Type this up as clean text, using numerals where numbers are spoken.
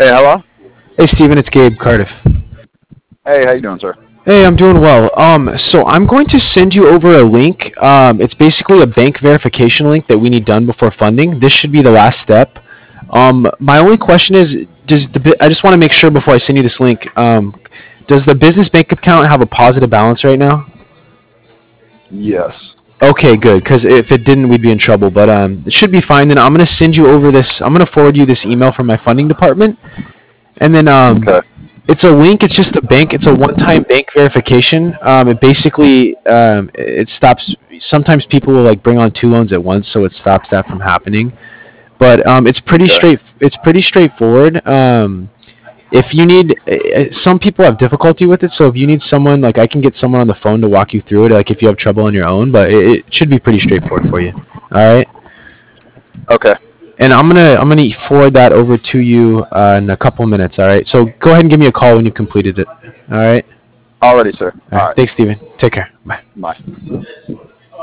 Hey, hello. Hey Steven, it's Gabe Cardiff. Hey, how you doing, sir? Hey, I'm doing well. So I'm going to send you over a link. It's basically a bank verification link that we need done before funding. This should be the last step. My only question is, I just want to make sure before I send you this link. Does the business bank account have a positive balance right now? Yes. Okay, good. Because if it didn't, we'd be in trouble. But it should be fine. Then I'm gonna send you over this. I'm gonna forward you this email from my funding department, and then Okay. it's a link. It's just a bank. It's a one-time bank verification. It basically it stops. Sometimes people will like bring on two loans at once, so it stops that from happening. But it's pretty Okay. straight. It's pretty straightforward. If you need, some people have difficulty with it. So if you need someone, like I can get someone on the phone to walk you through it. Like if you have trouble on your own, but it should be pretty straightforward for you. All right. Okay. And I'm gonna forward that over to you in a couple minutes. All right. So go ahead and give me a call when you completed it. All right. Already, sir. All All right. right. Thanks, Steven. Take care. Bye. Bye.